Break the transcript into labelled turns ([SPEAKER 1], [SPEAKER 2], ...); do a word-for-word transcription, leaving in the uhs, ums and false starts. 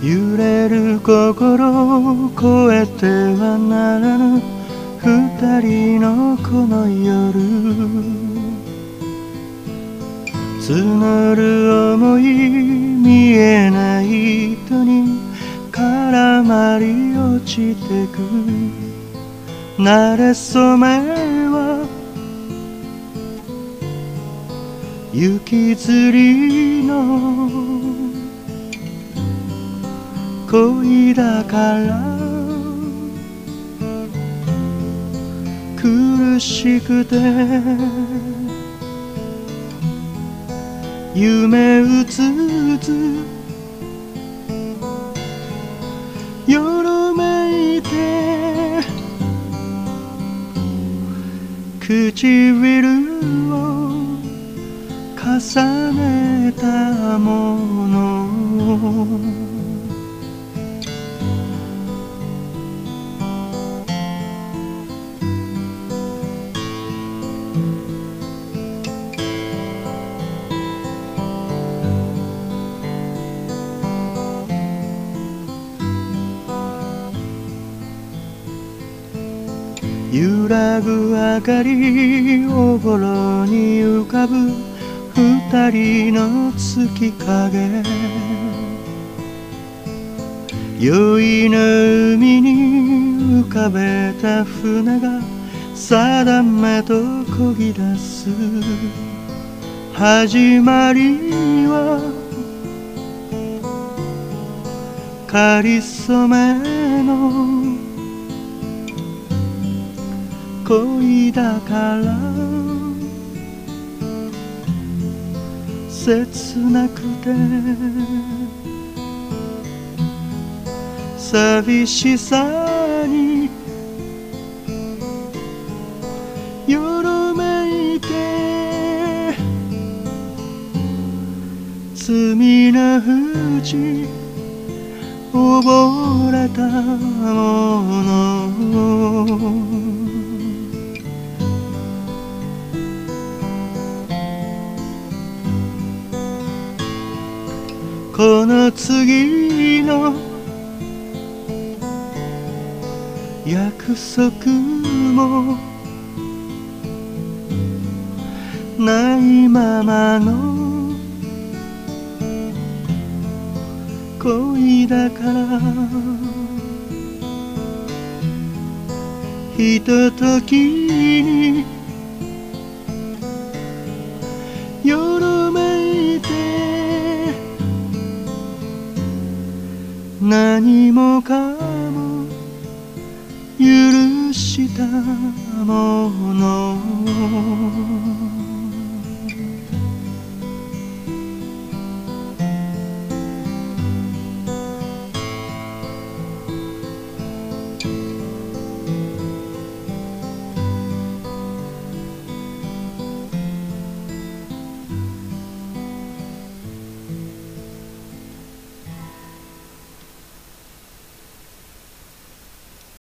[SPEAKER 1] 揺れる心を越えてはならぬ二人のこの夜、募る想い見えない糸に絡まり落ちてく馴れ初めは雪吊りの恋だから苦しくて夢うつつ夜めいて唇を重ねたもの揺らぐ明かりおぼろに浮かぶ二人の月影、酔いの海に浮かべた船が定めと漕ぎ出す。始まりはかりそめの恋だから切なくて寂しさによろめいて罪な淵溺れたものこの次の約束もないままの恋だからひとときによろめいて何もかも許したもの